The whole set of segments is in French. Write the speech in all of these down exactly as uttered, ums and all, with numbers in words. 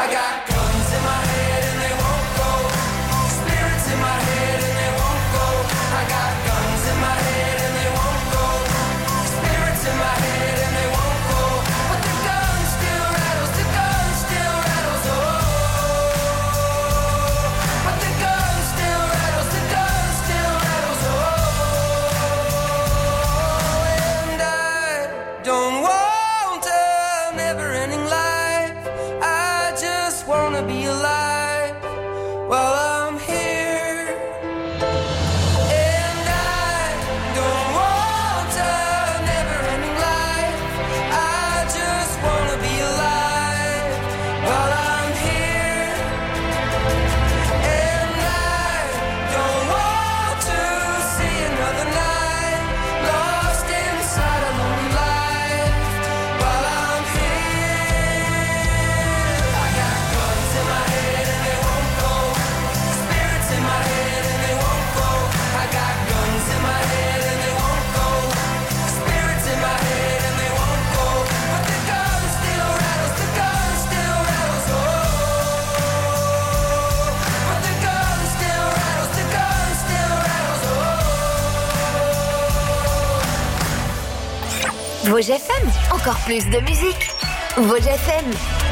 Vosges F M, encore plus de musique. Vosges F M.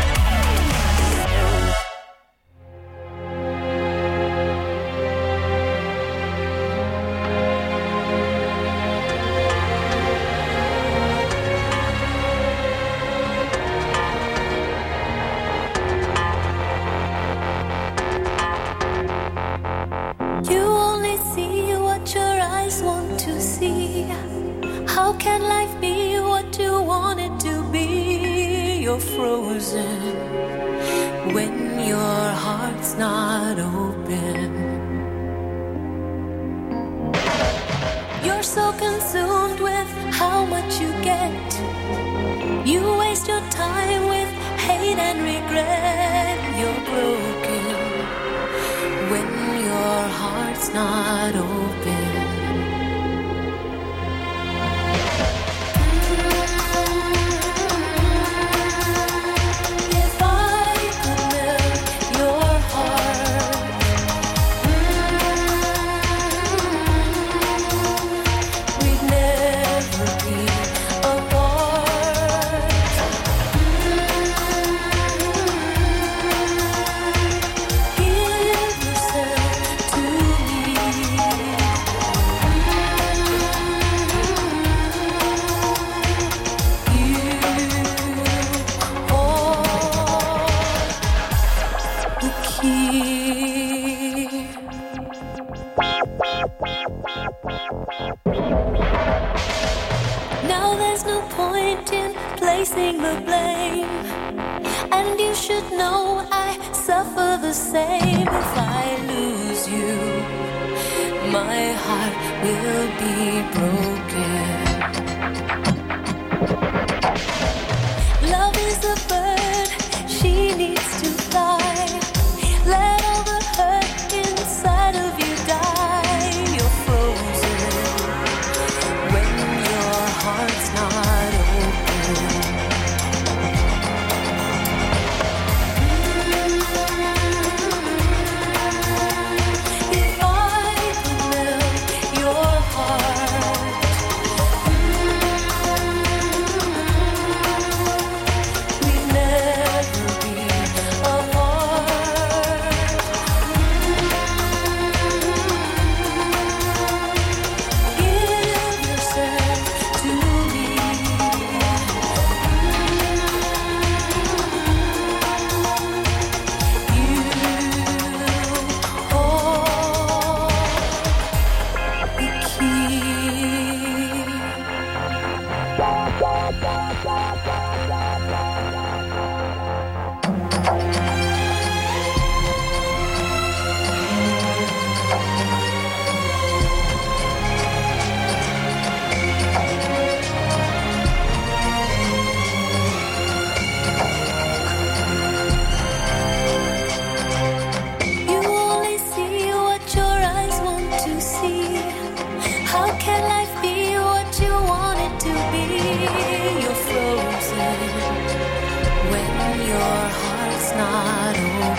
You only see what your eyes want to see. How can life be what you want it to be? You're frozen when your heart's not open. You're so consumed with how much you get. You waste your time with hate and regret. You're broken when your heart's not open. Now there's no point in placing the blame, and you should know I suffer the same. If I lose you, my heart will be broken. Love is a bird, she needs to fly. Let all the hurt inside of you die. You're frozen when your heart's not open. If I could melt your heart, we'd never be apart. Give yourself to me. You hold the key. You only see what your eyes want to see. How can life be what you want it to be? You're frozen when your heart's not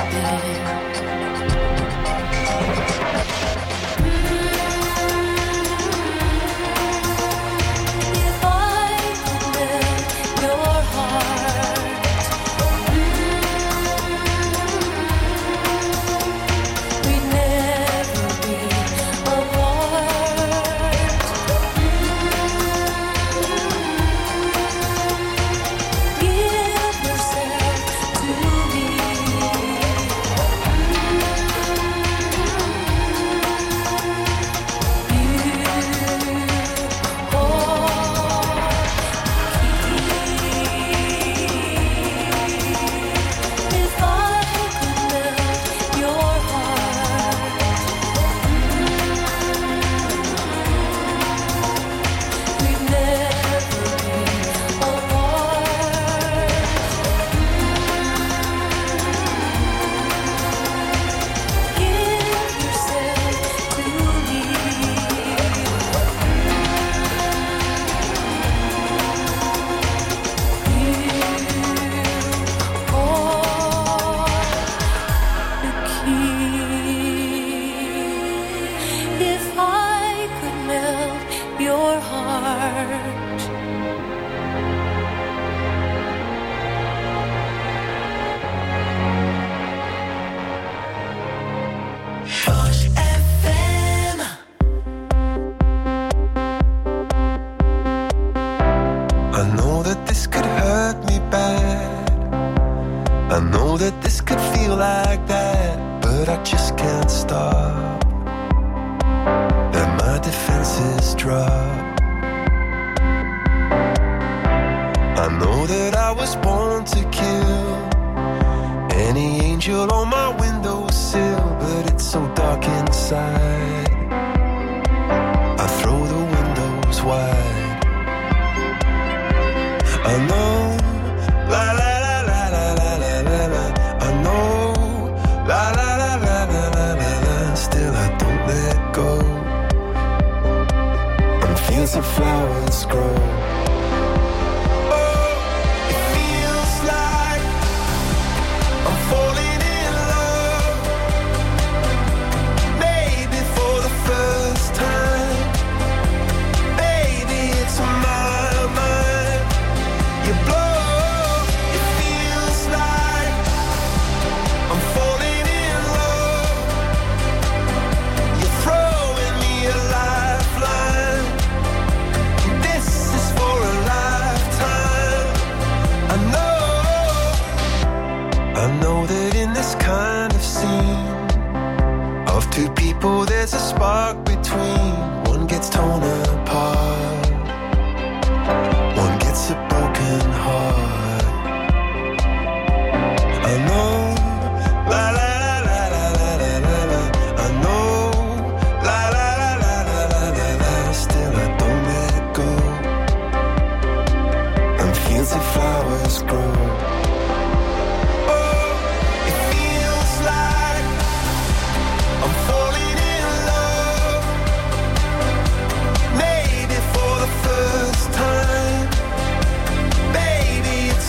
Maybe for the first time, baby, it's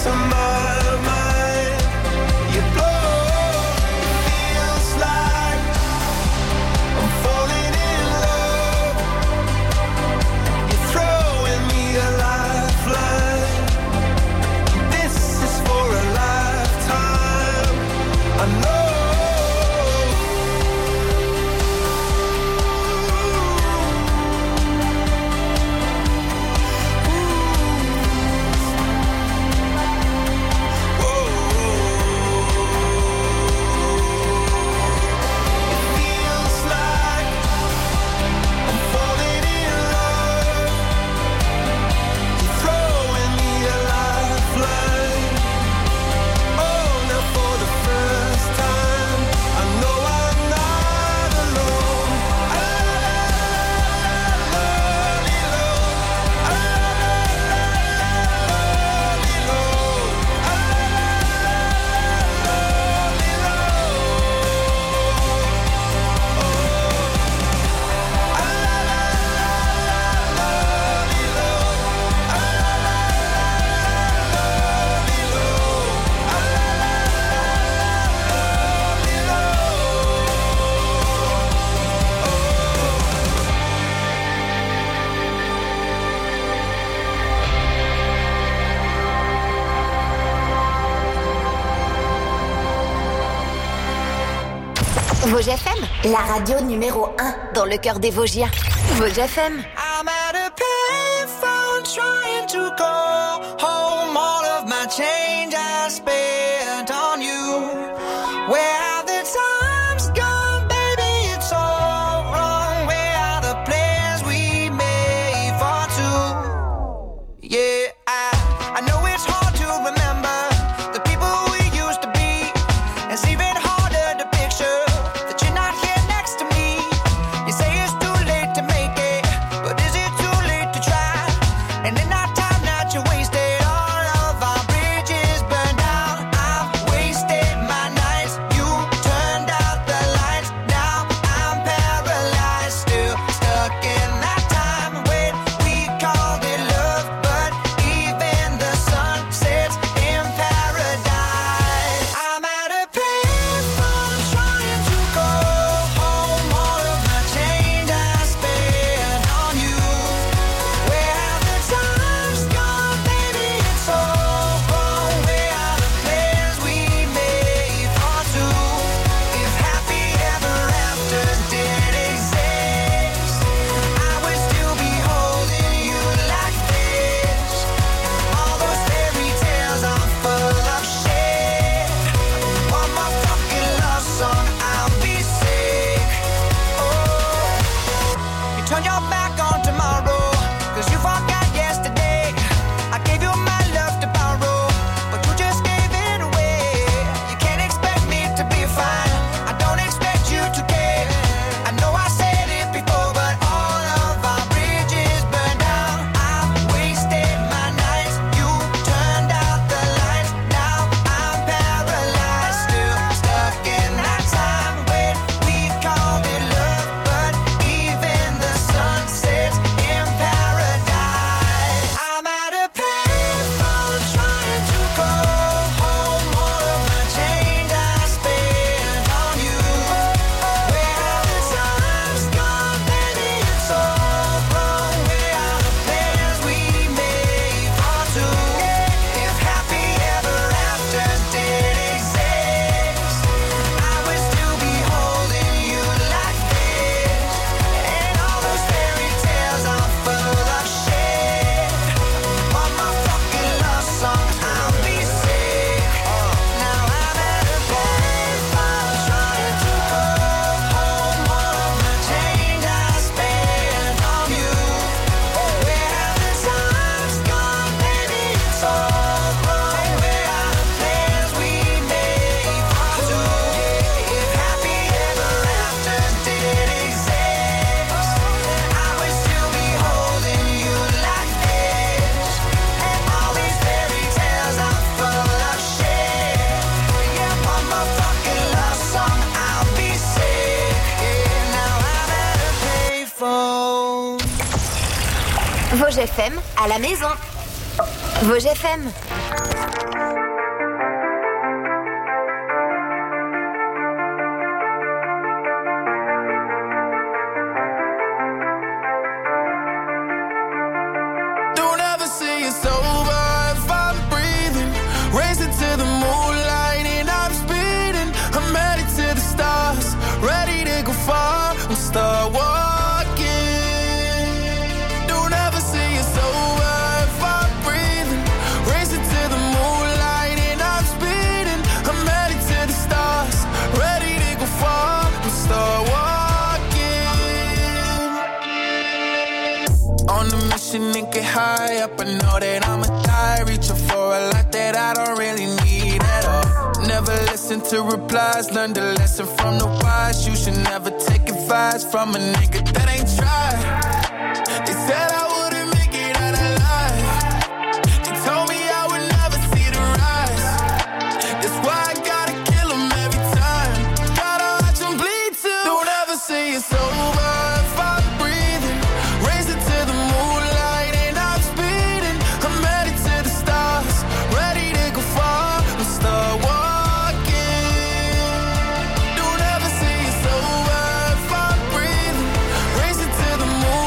Vosges F M, la radio numéro un dans le cœur des Vosgiens. Vosges F M. I'm at a payphone trying to call home. All of my change I spent on you. Where have the times gone, baby? It's all wrong. Where are the plans we made for two? Yeah, I, I know it's hard to remember the people we used to be. It's even harder to picture that you're not here next to me. You say it's too late to make it, but is it too late to try? And in that time that you wasted, all of our bridges burned out. I've wasted my nights, you turned out the lights. Now I'm paralyzed, still stuck in that time when we called it love. But even the sun sets in paradise. I'm at a payphone trying to go home. All of my change I spent on you. Where have the times gone, baby? It's all wrong. Where are the plans we made for two? If happy ever afters did exist, I would still be holding you like this. All those fairy tales are full of shit. One more fucking love song, I'll be sick. Oh, you turn your back on tomorrow, cause you forgot yesterday. I gave you my love to borrow, but you just gave it away. You can't expect me to be fine, I don't expect you to care. I know I said it before, but all of our bridges burned out. I've wasted my nights, you turned out the lights. Now I'm paralyzed, still stuck in that time when we called it love. But even the sun sets in paradise. I'm at a payphone trying to go home. All of my change I spent on you. Where have the times gone, baby? It's all wrong. Where are the plans we made for two? If happy ever afters did exist, I would still be holding you like this. And all those fairy tales are full of shit. One more fucking love song, I'll be sick. Now I'm at a payphone trying to go home. All of my change I spent on you. Where have the times gone, baby? It's all wrong. Where are the plans we made for two? If happy ever afters did exist, I would still be holding you like this. And all these fairy tales are full of shit. Yeah, one more fucking love song, I'll be sick. Yeah, now I'm at a payphone. Vosges F M à la maison. Vosges F M. Don't ever say it's over if I'm breathing. Racing to the moonlight and I'm speeding. I'm headed to the stars, ready to go far. We'll start walking. Don't ever say it's over if I'm breathing. Racing to the moonlight and I'm speeding. I'm headed to the stars, ready to go far. We'll start walking. On a mission and get high up, I know that I'ma die. Reaching for a lot that I don't really need at all. Never listen to replies, learn the lesson from the wise. You should never take advice from a nigga that ain't tried. They said I wouldn't make it out alive. They told me I would never see the rise. That's why I gotta kill 'em every time. Gotta watch 'em bleed too. Don't ever say it's over if I'm breathing. Racing to the moonlight and I'm speeding. I'm headed to the stars, ready to go far. We'll start walking. Don't ever say it's over if I'm breathing. Racing to the moonlight.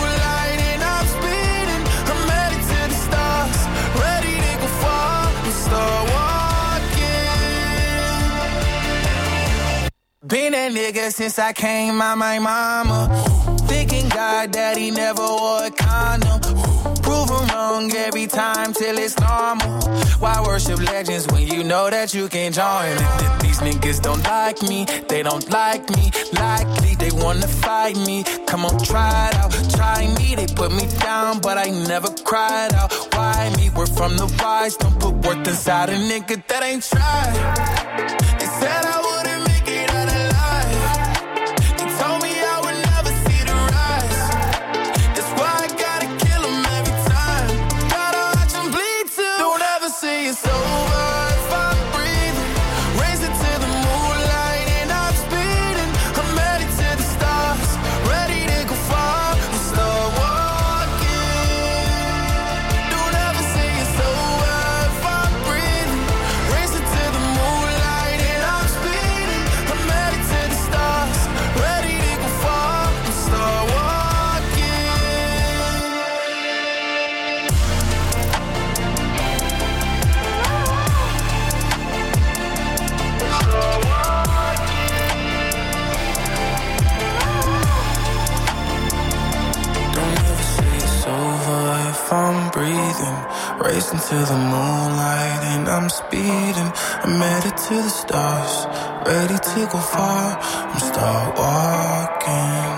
Been that nigga since I came out my mama. Thinking God that he never wore a condom. Prove him wrong every time till it's normal. Why worship legends when you know that you can join? These niggas don't like me, they don't like me. Likely they wanna fight me. Come on, try it out, try me. They put me down, but I never cried out. Why me? We're from the wise. Don't put worth inside a nigga that ain't tried. They said I wouldn't make it out alive. They told me I would never see the rise. That's why I gotta kill them every time. Gotta watch them bleed too. Don't ever say it's over if I'm breathing. Raise it to the moonlight and I'm speeding. I'm headed to the stars, ready to go far and start walking. Don't ever say it's over if I'm breathing. Raise it to the moonlight and I'm speeding. I'm headed to the stars, ready to go far and start walking. Don't ever say it's over if I'm breathing. Racing to the moonlight and I'm speeding. I'm headed to the stars, ready to go far. I'm start walking.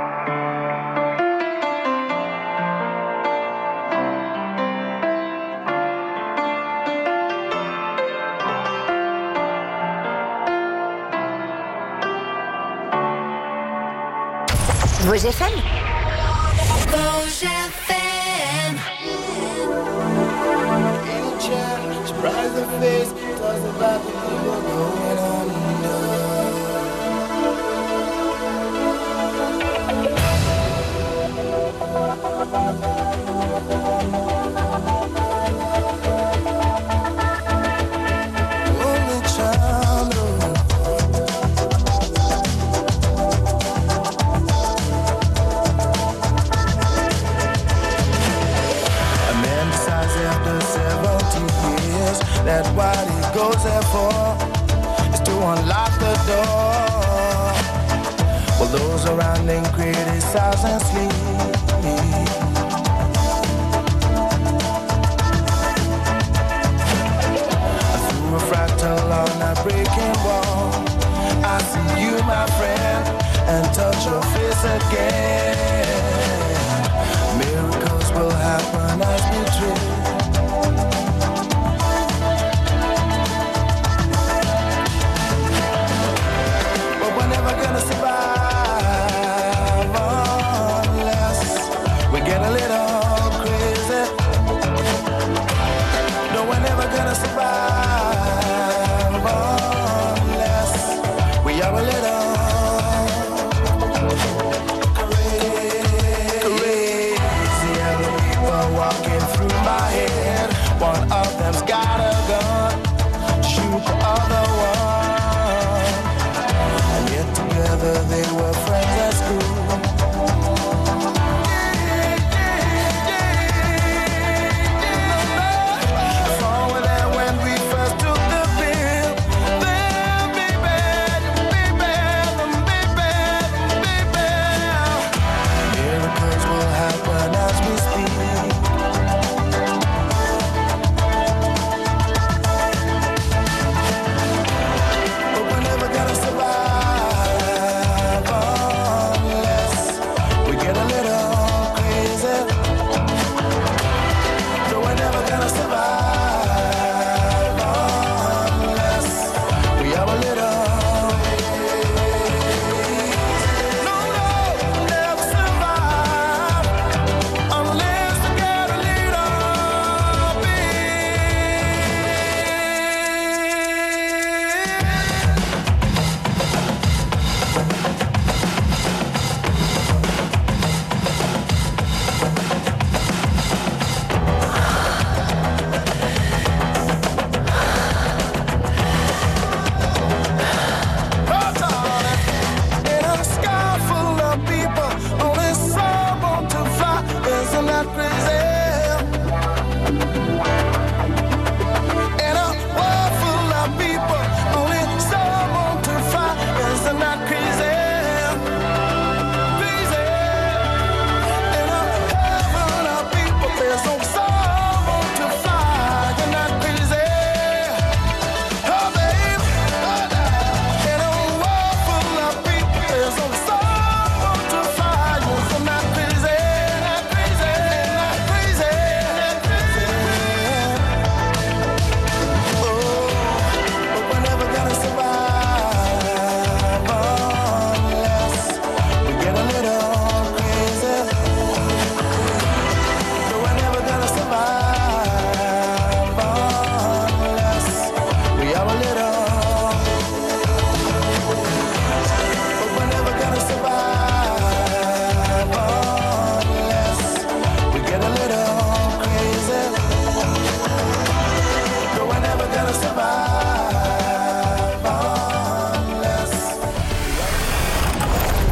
Rouge F M. Rouge F M. Any child, surprise the face, talks about the people going under. Only child, a man decides after seventy years that what he goes there for is to unlock the door. While those around him criticize and sleep. Through a fractal on a breaking wall, I see you, my friend, and touch your face again. Miracles will happen as we dream. But we're never gonna survive unless we get a little crazy. No, we're never gonna survive unless we are a little crazy. Crazy, and the people walking through my head.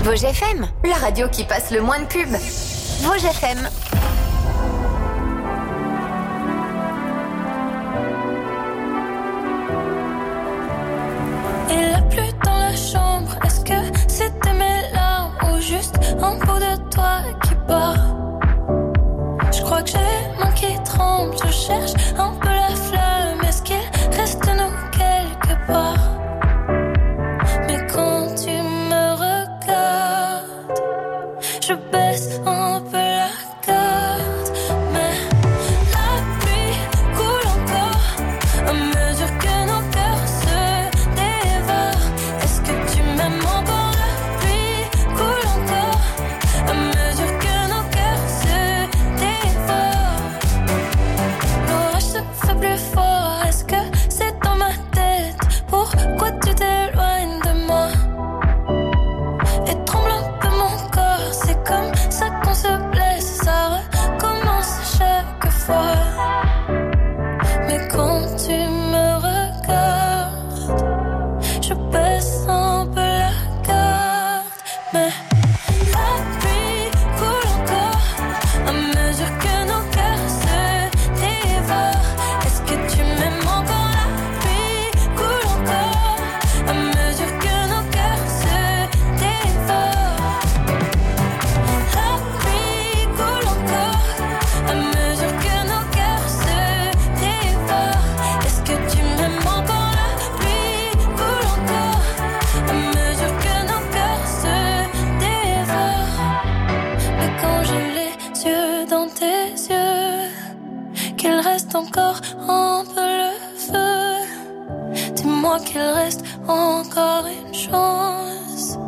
Vosges F M, la radio qui passe le moins de pub. Vosges F M. Il a plu dans la chambre. Est-ce que c'était mes larmes ou juste un bout de toi qui part? Je crois que j'ai les mains qui tremblent. Je cherche un peu la flamme. Est-ce qu'il reste nous quelque part? Mais quand tu me regardes, je baisse un peu la garde. Mais la pluie coule encore à mesure que nos cœurs se dévorent. Est-ce que tu m'aimes encore? La pluie coule encore à mesure que nos cœurs se dévorent. L'orage se fait plus fort. Est-ce que c'est dans ma tête? Pourquoi tu t'éloignes de moi? Et tremble un peu mon corps. C'est comme ça qu'on se blesse. Ça recommence chaque fois. Mais quand tu me regardes, je baisse un peu la garde. Mais la pluie coule encore à mesure que nos cœurs se dévorent. Est-ce que tu m'aimes encore? La pluie coule encore à mesure que nos cœurs se dévorent. La pluie coule encore à mesure que nos cœurs se dévorent. Est-ce que tu m'aimes encore? La pluie coule encore à mesure que nos cœurs se dévorent. Mais quand j'ai les yeux dans tes yeux, qu'il reste encore un peu le feu. Dis-moi qu'il reste encore une chance.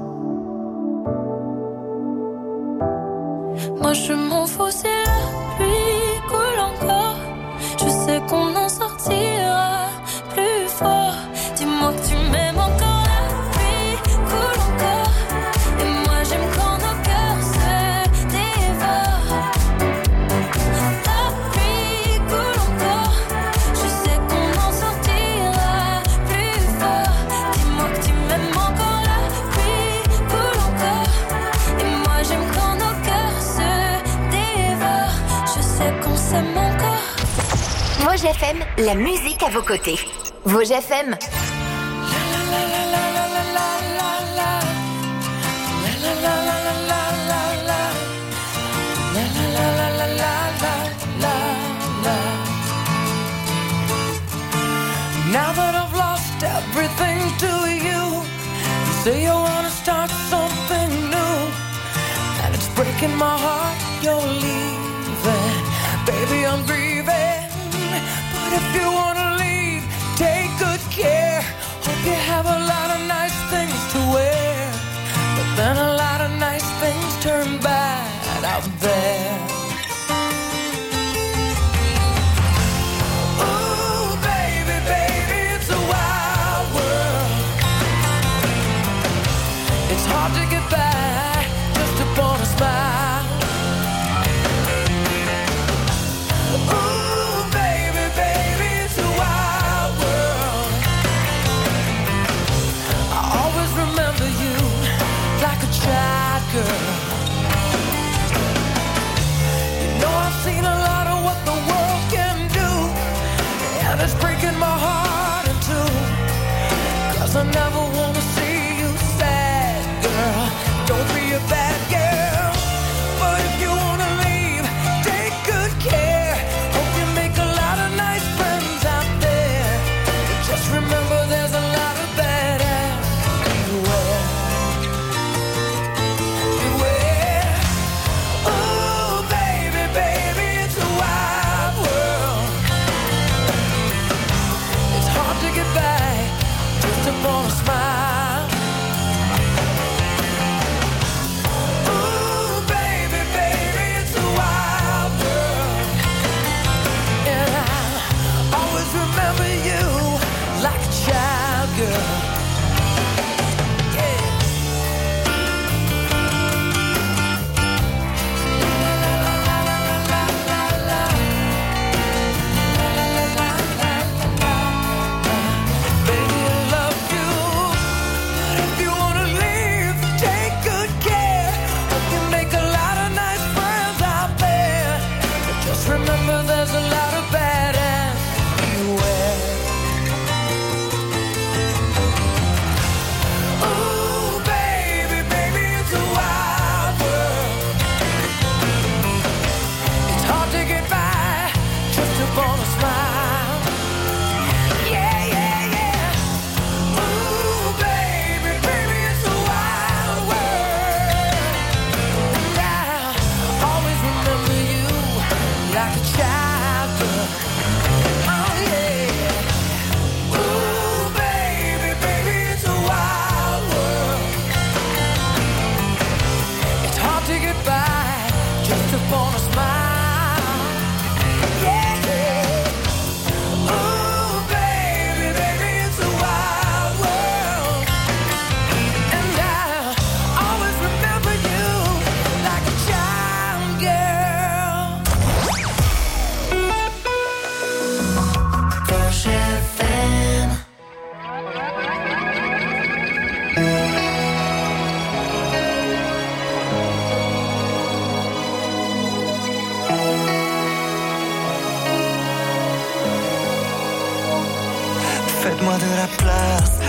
Moi je m'en fous si la pluie coule encore. Je sais qu'on en sortira plus fort. Dis-moi que tu m'aimes encore. La pluie coule encore. Et moi j'aime quand nos cœurs se dévorent. La pluie coule encore. Je sais qu'on en sortira plus fort. Dis-moi que tu m'aimes encore. La pluie coule encore. Et moi j'aime quand nos cœurs se dévorent. Je sais qu'on s'aime encore. Vosges F M, la musique à vos côtés. Vosges F M. Now that I've lost everything to you, you say you wanna start something new, and it's breaking my heart you're leaving. Baby, I'm grieving, but if you wanna leave, take good care. Hope you have a lot of nice things to wear, but then a lot of nice things turn bad out there. Ooh, baby, baby, it's a wild world. It's hard to get by just upon a smile. Ooh, baby, baby, it's a wild world. I always remember you like a child girl. You know I've seen a lot of what the world can do, and it's breaking my heart in two. 'Cause I never wanna see you sad, girl. Don't be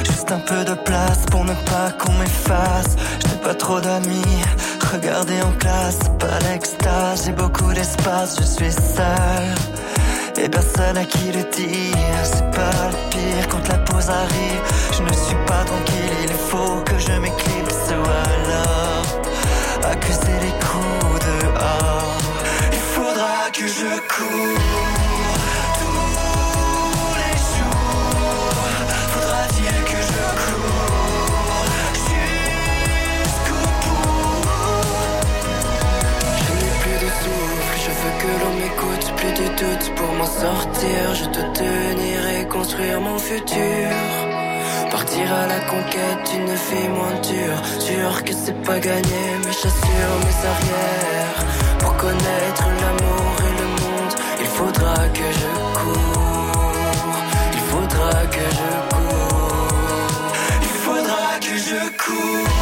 Juste un peu de place pour ne pas qu'on m'efface. Je n'ai pas trop d'amis, regardez en classe, pas l'extase. J'ai beaucoup d'espace, je suis seul et personne à qui le dire. C'est pas le pire quand la pause arrive. Je ne suis pas tranquille, il faut que je m'éclipse ou alors accuser les coups dehors. Il faudra que je cours tous les jours. Faudra-t-il que je cours jusqu'au bout. Je n'ai plus de souffle, je veux que l'on m'écoute. Plus de doute pour m'en sortir. Je dois tenir et construire mon futur. Partir à la conquête d'une vie moins dure. Sûr que c'est pas gagné, mais j'assure mes arrières. Pour connaître l'amour et le monde, il faudra que je cours. Il faudra que je cours. Il faudra que je cours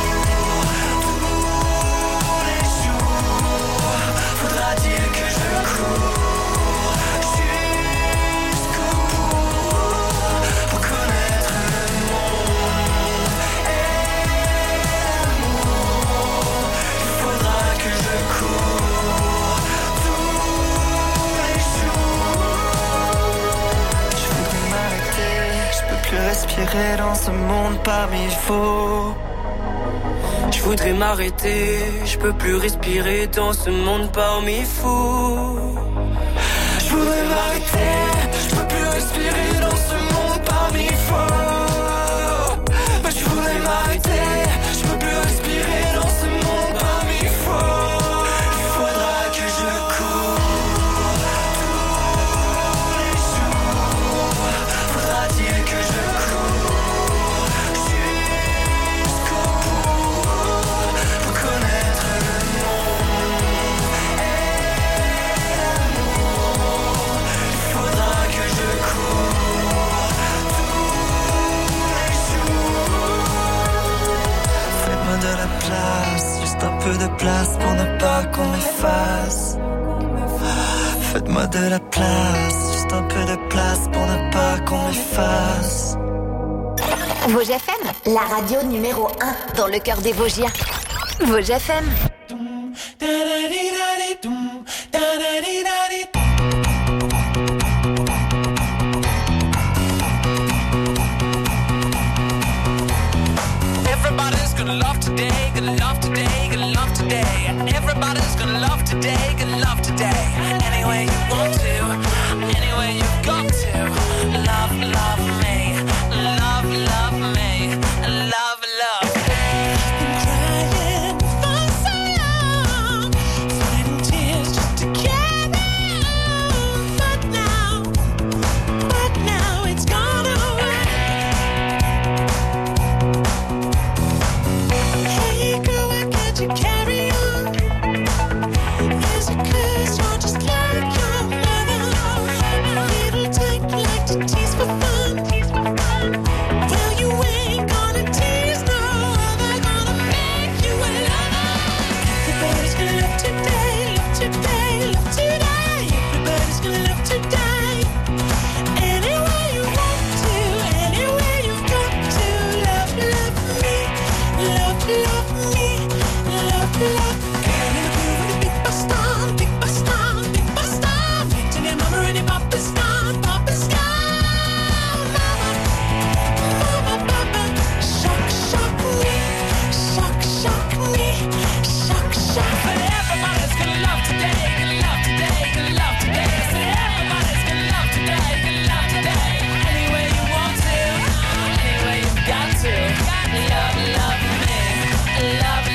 tous les jours. Faudra-t-il que je cours jusqu'au bout pour connaître le monde et l'amour. Il faudra que je cours tous les jours. Je voudrais m'arrêter, je peux plus respirer dans ce monde parmi faux. Je voudrais m'arrêter, je peux plus respirer dans ce monde parmi fous. Je voudrais m'arrêter, je peux plus respirer dans ce monde parmi faux. Je voudrais m'arrêter, je peux plus respirer dans ce monde parmi faux. Il faudra que je cours tous les jours. Faudra-t-il que je cours jusqu'au bout pour connaître le monde et l'amour. Il faudra que je cours tous les jours. Faites-moi de la place, juste un peu de place pour ne pas qu'on m'efface. Faites-moi de la place, juste un peu de place pour ne pas qu'on m'efface. Vosges F M, la radio numéro un dans le cœur des Vosgiens. Vosges F M. Everybody's gonna love today, gonna love today, gonna love today. Everybody's gonna love today, gonna love today. Any way you want to, any way you've got to. Love, love me, love, love me, love, love me. Crying for so long, fighting tears just to carry on. But now, but now it's gone away. Hey girl, why can't you carry on? Is it 'cause you're just like your mother? Little tank like to tease for fun. Well, you ain't gonna tease no other, gonna make you a lover. Everybody's gonna love today, love today, love today. Everybody's gonna love today. Any way you want to, any way you've got to. Love, love me, love, love me, love, love. Girl in the groove with a big bass down, big bass down, big bass down. Making your mama and your papa's gone, papa's gone. Mama, mama, papa, shock, shock me, shock, shock me, shock, shock. But everybody's gonna love today, gonna love today, gonna love today. I said everybody's gonna love today, gonna love today. Any way you want to, any way you've got to. Love, love me, love,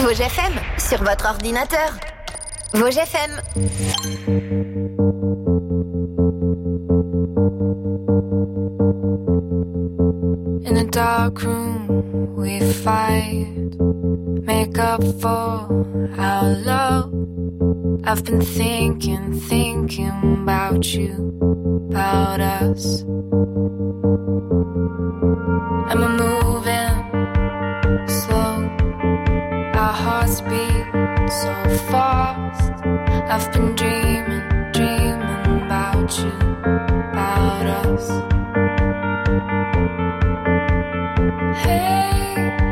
Vosges F M sur votre ordinateur. Vosges F M. In a dark room we fight, make up for our love. I've been thinking, thinking about you, about us. And we're moving slow, our hearts beat so fast. I've been dreaming, dreaming about you, about us. Hey,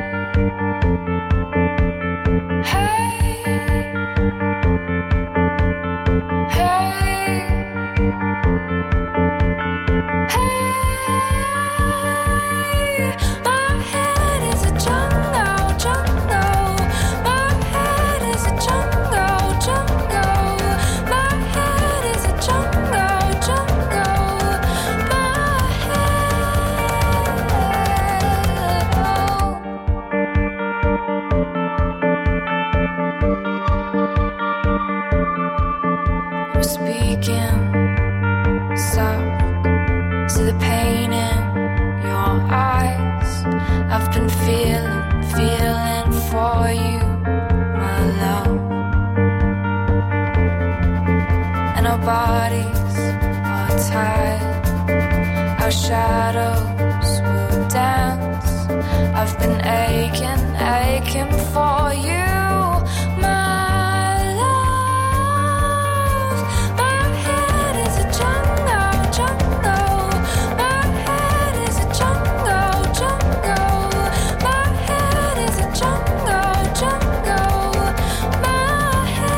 hey, hey, hey. My head is a jungle, jungle. My head is a jungle, jungle. My head is a jungle, jungle. My head. I'm speaking soft to the pain in your eyes. I've been feeling, feeling for you, my love. And our bodies are tied, our shadows will dance. I've been aching, aching for you, my love. My head is a jungle, jungle. My head is a jungle, jungle. My head is a jungle, jungle. My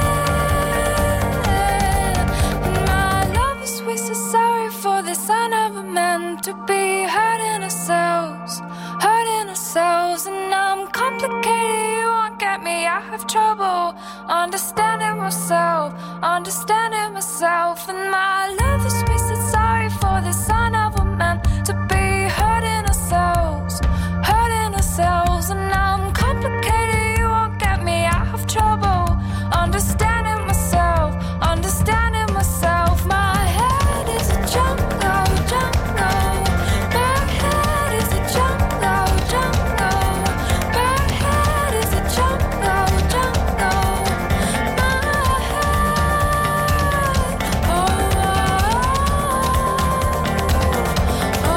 head. And my love is wasted, sorry for this. I never meant to be hurting ourselves, hurting ourselves. And I'm complicated, you won't get me. I have trouble understanding myself, understanding myself. And my love is wasted, sorry for this. I never meant to be hurting ourselves, hurting ourselves. And I'm complicated, you won't get me. I have trouble understanding myself, understanding myself. My head is a jungle, jungle. My head is a jungle, jungle. My head is a jungle, jungle. My head. Oh, oh, oh,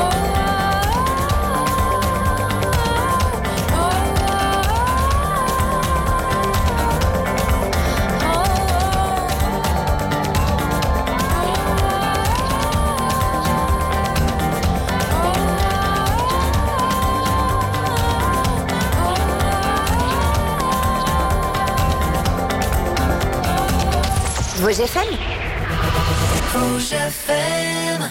Vosges F M. Vosges F M.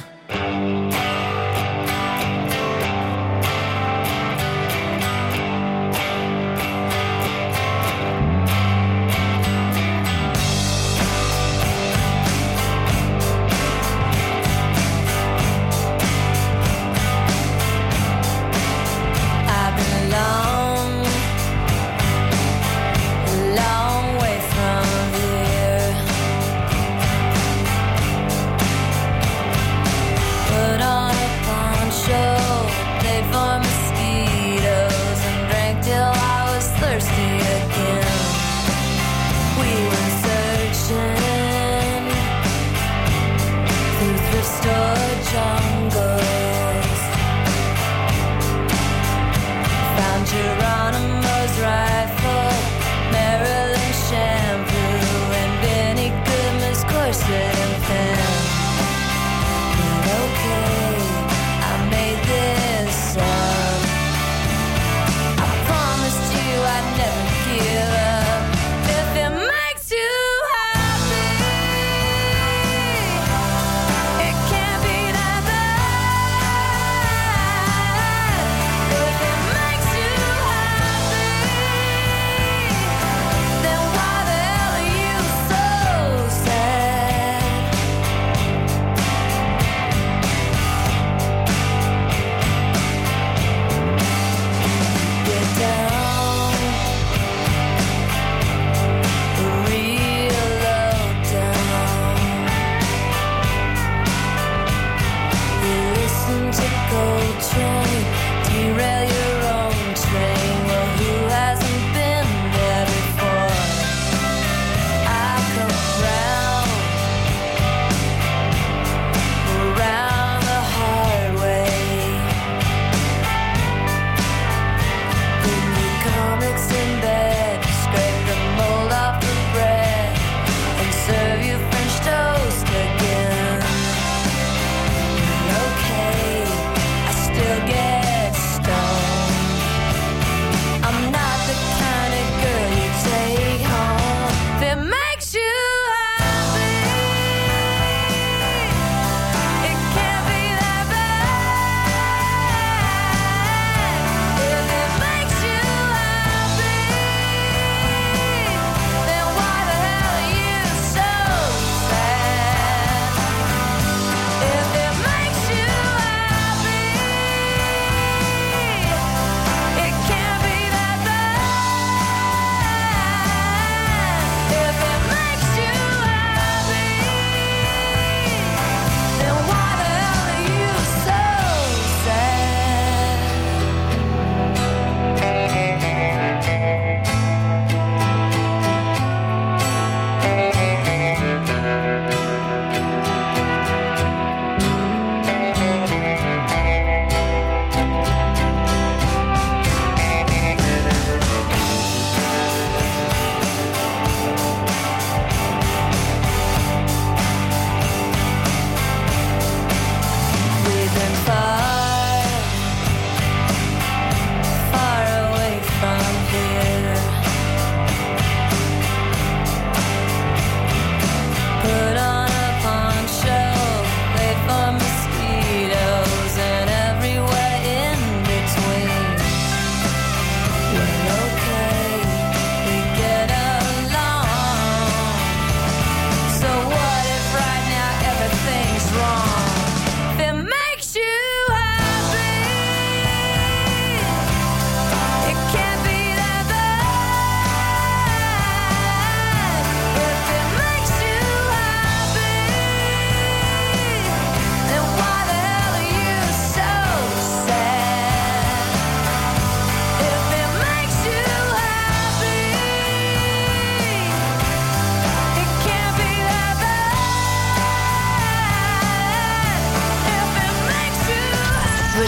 I've been long, a long way from here. Put on a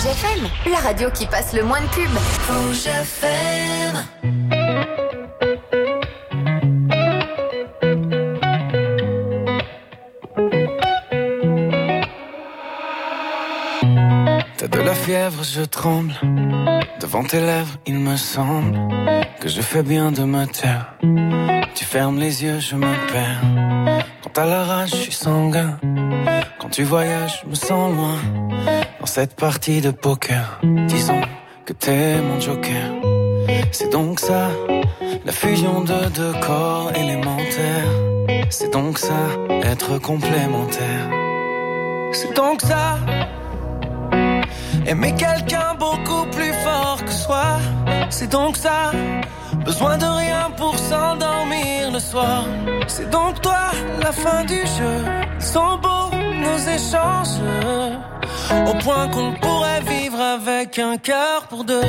Rouge F M, la radio qui passe le moins de pubs. Rouge F M. T'as de la fièvre, je tremble. Devant tes lèvres, il me semble que je fais bien de me taire. Tu fermes les yeux, je me perds. Quand t'as la rage, je suis sanguin. Quand tu voyages, je me sens loin. Dans cette partie de poker, disons que t'es mon joker. C'est donc ça, la fusion de deux corps élémentaires. C'est donc ça, être complémentaire. C'est donc ça, aimer quelqu'un beaucoup plus fort que soi. C'est donc ça, besoin de rien pour s'endormir le soir. C'est donc toi, la fin du jeu. Ils sont beaux nos échanges, au point qu'on pourrait vivre avec un cœur pour deux.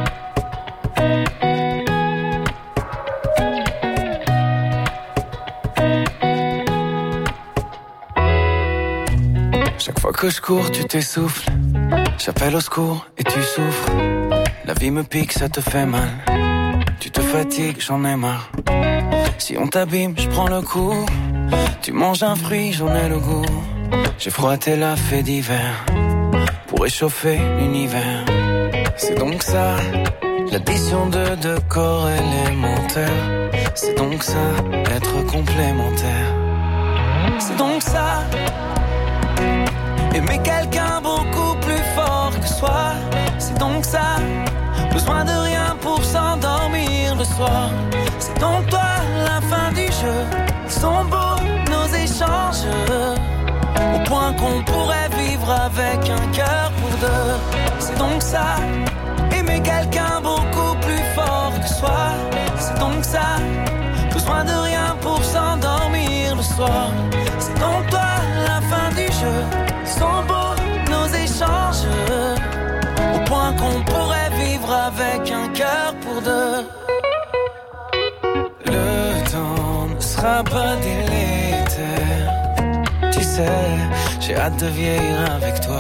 Chaque fois que je cours, tu t'essouffles. J'appelle au secours et tu souffres. La vie me pique, ça te fait mal. Tu te fatigues, j'en ai marre. Si on t'abîme, je prends le coup. Tu manges un fruit, j'en ai le goût. J'ai froissé la fée d'hiver pour réchauffer l'univers. C'est donc ça, l'addition de deux corps élémentaires. C'est donc ça, être complémentaire. C'est donc ça, aimer quelqu'un beaucoup plus fort que soi. C'est donc ça, besoin de rien pour s'endormir le soir. C'est donc toi, la fin du jeu. Ils sont beaux nos échanges, au point qu'on pourrait vivre avec un cœur pour deux. C'est donc ça, aimer quelqu'un beaucoup plus fort que soi. C'est donc ça, besoin de rien pour s'endormir le soir. C'est donc toi, la fin du jeu. Ils sont beaux nos échanges, au point qu'on pourrait vivre avec un cœur pour deux. Le temps ne sera pas délétère. Tu sais, j'ai hâte de vieillir avec toi.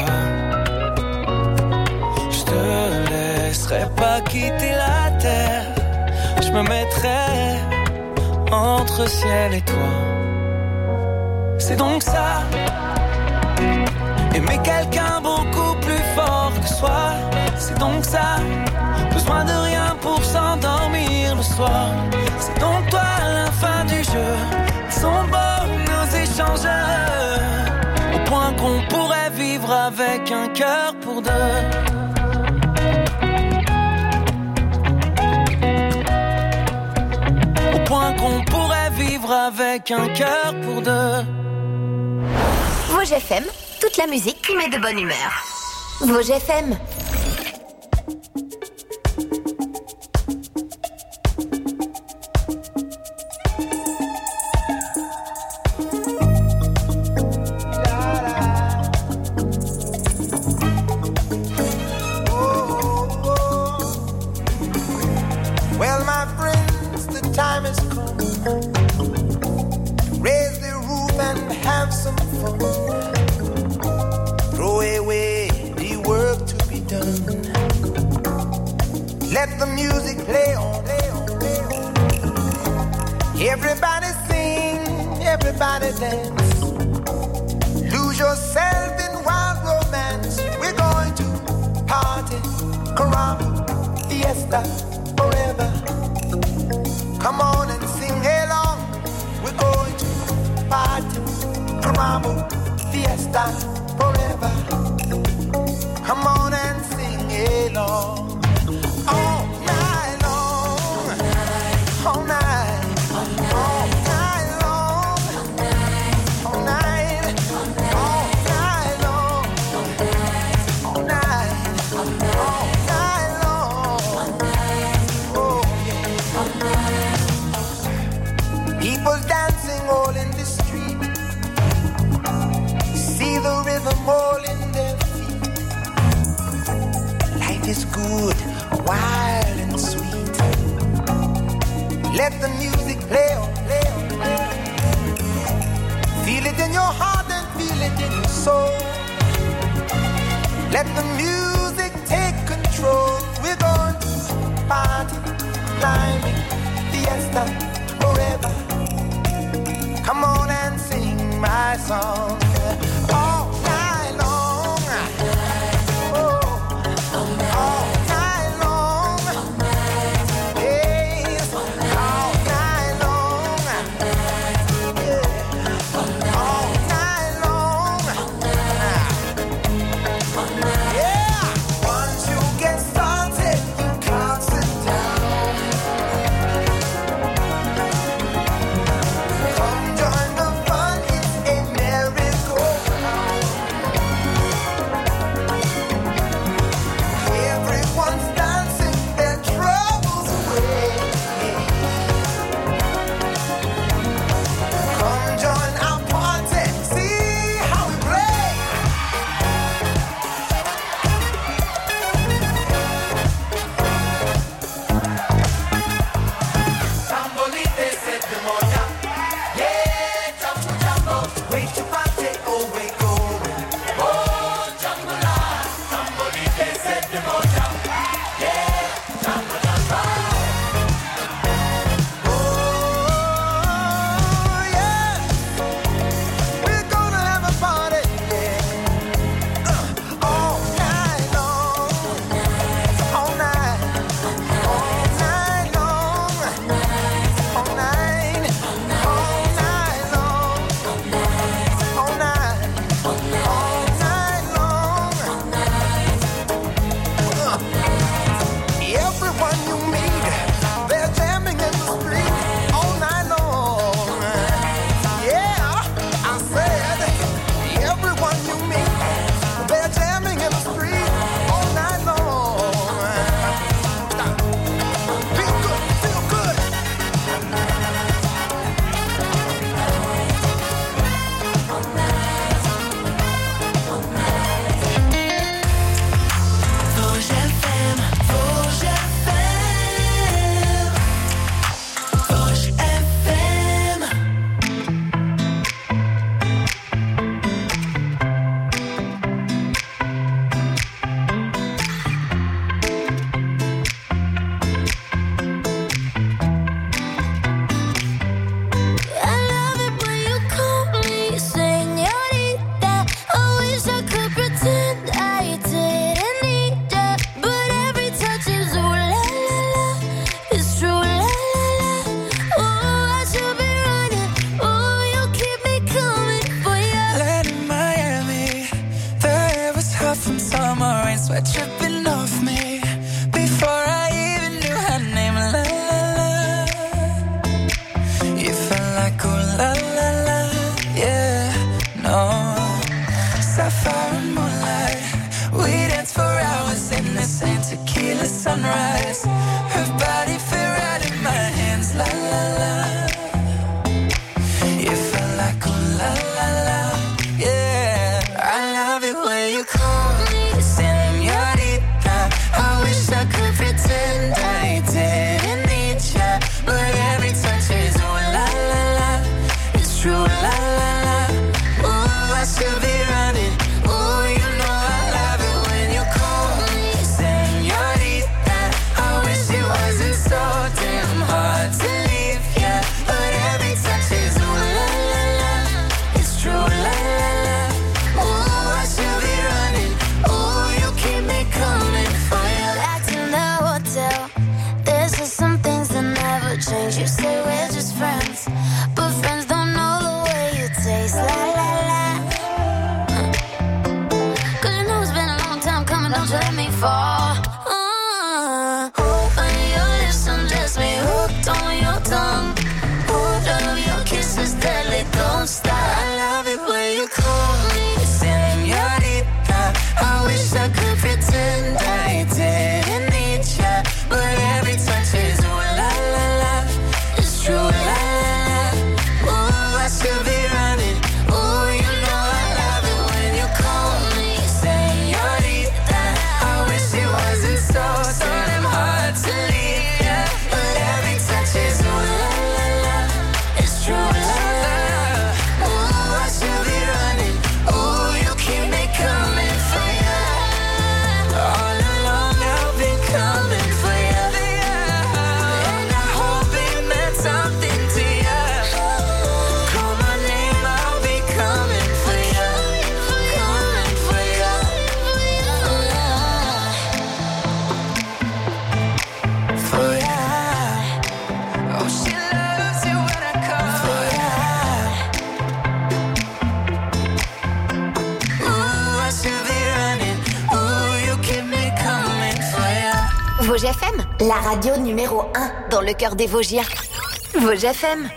Je te laisserai pas quitter la terre. Je me mettrai entre ciel et toi. C'est donc ça, aimer quelqu'un beaucoup plus fort que soi. C'est donc ça, besoin de rien pour s'endormir le soir. C'est donc toi, la fin du jeu. Ils sont beaux nos échanges, au point qu'on pourrait vivre avec un cœur pour deux. Au point qu'on pourrait vivre avec un cœur pour deux. Rouge F M, toute la musique qui met de bonne humeur. Rouge F M. Well, my friends, the time has come. Raise the roof and have some fun. Throw away the work to be done. Let the music play on. Everybody sing, everybody dance. Lose yourself in wild romance. We're going to party, caramba, fiesta, forever. Come on and sing along. We're going to party, caramba, fiesta, forever. Come on and sing along. All night long, all night, all night long, all night, all night long, all night, all night long. Oh yeah. People dancing all in the street. See the rhythm all in their feet. Life is good, wild and sweet. Let the music play on, play on, play on. Feel it in your heart and feel it in your soul. Let the music control. We're going to party, climbing, fiesta, forever. Come on and sing my song all night long. Oh, all night long. Yes, all night long. Yeah, all night long. Yeah, once you get started, you can't sit down. Come join the fun, it's a merry-go-round. Everyone's dancing their troubles away. Come join our party, see how we play. Tambolite set the moja. Yeah, jumbo jumbo. Wait to party, oh wait going. Oh, jumbo la. Tambolite set the moja. Yeah, jumbo jumbo. Oh, yeah. We're gonna have a party, yeah. Uh, all night long. All night. All night long. All night, all night long, all night, all night long. Uh, Everyone you meet, they're jamming in the street all night long. Yeah, I said, everyone you meet, they're jamming in the street all night long. Feel good, feel good. Rouge F M, Rouge F M, Rouge F M. I love it when you call me señorita. I wish I could pretend I didn't need ya, but every touch is ooh la la la. It's true la la la. Oh, I should be running. Oh, you keep me coming for ya. Land in Miami, the air was hot from summer rain, sweat dripping off me. Before I even knew her name, la la la. You felt like ooh la la la, yeah, no. Sapphire and moonlight, we danced for hours in the same tequila sunrise. Her body fit right in my hands, la la la. You felt like ooh la la la, yeah. I love it when you call me señorita. I wish I could pretend I didn't need ya, but every touch is ooh la la la. It's true la la la. Ooh, I should be running. Ooh, you know I love it when you call me señorita. Vosges F M, la radio numéro un dans le cœur des Vosgiens. Vosges F M.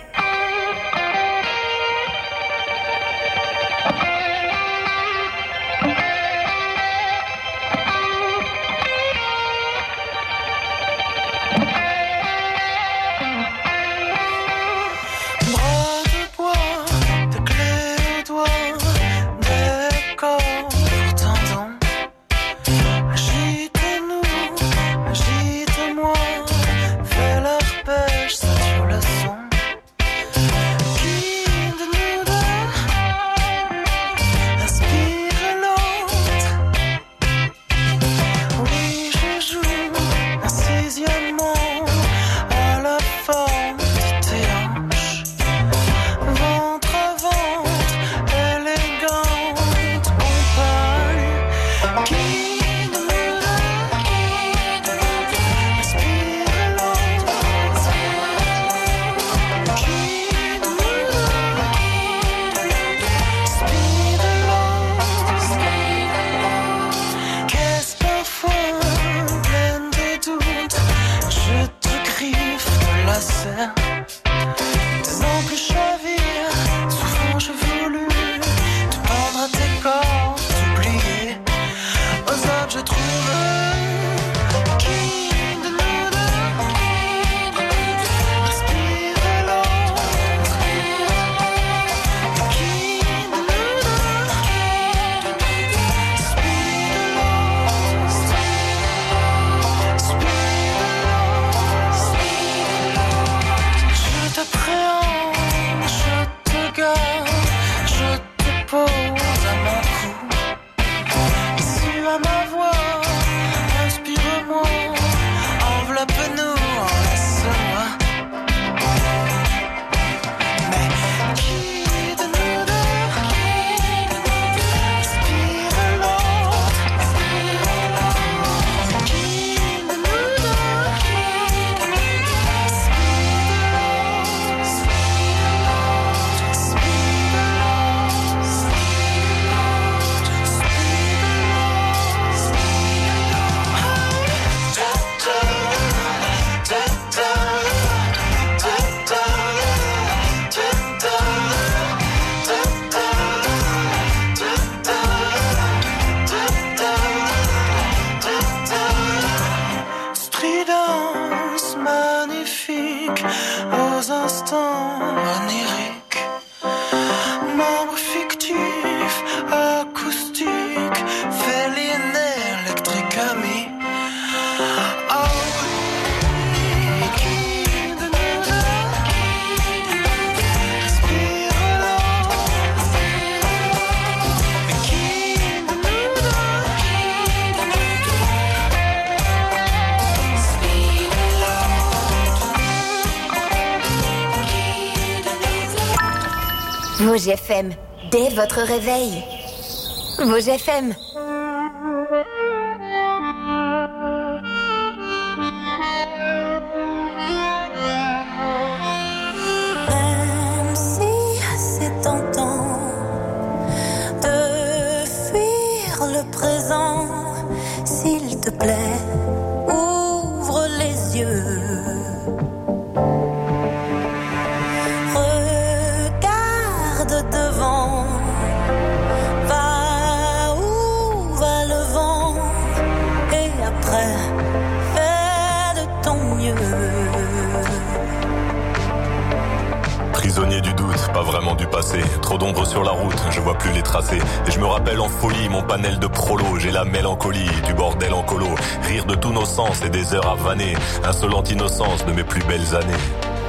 Vosges F M, dès votre réveil. Vosges F M. Même si c'est tentant de fuir le présent, s'il te plaît, ouvre les yeux. Devant, va où va le vent, et après, fais de ton mieux. Prisonnier du doute, pas vraiment du passé. Trop d'ombre sur la route, je vois plus les tracés. Et je me rappelle en folie mon panel de prolo. J'ai la mélancolie du bordel en colo. Rire de tous nos sens et des heures à vanner. Insolente innocence de mes plus belles années.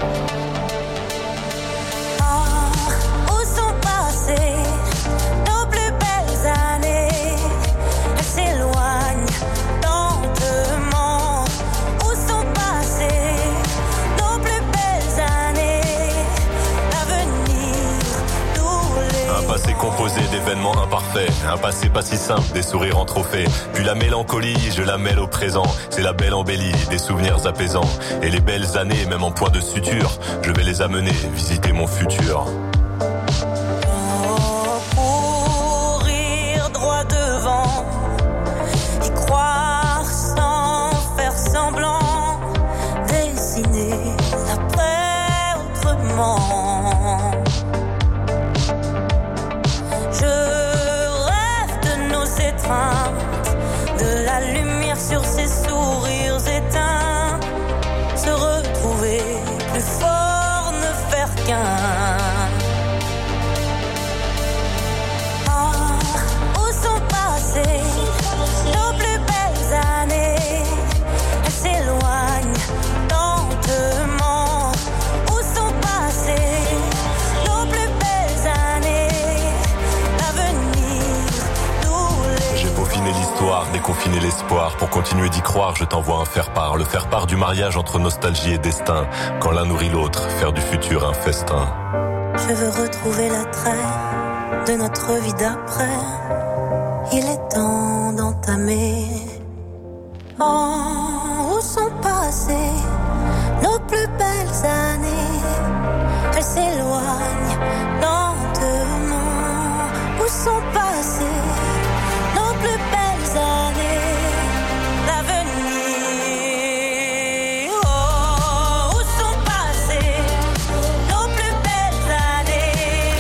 Composé d'événements imparfaits, un passé pas si simple, des sourires en trophée. Puis la mélancolie, je la mêle au présent. C'est la belle embellie, des souvenirs apaisants. Et les belles années, même en point de suture, je vais les amener visiter mon futur. Courir droit devant, y croire sans faire semblant. sur ces sourires éteints, se retrouver plus fort, ne faire qu'un. Ah, où sont passées nos plus belles années? Elles s'éloignent lentement. Où sont passées nos plus belles années? L'avenir nous les... J'ai peaufiné l'histoire, déconfiné l'espoir. Pour continuer d'y croire, je t'envoie un faire-part. Le faire-part du mariage entre nostalgie et destin. Quand l'un nourrit l'autre, faire du futur un festin. Je veux retrouver l'attrait de notre vie d'après. Il est temps d'entamer. Oh.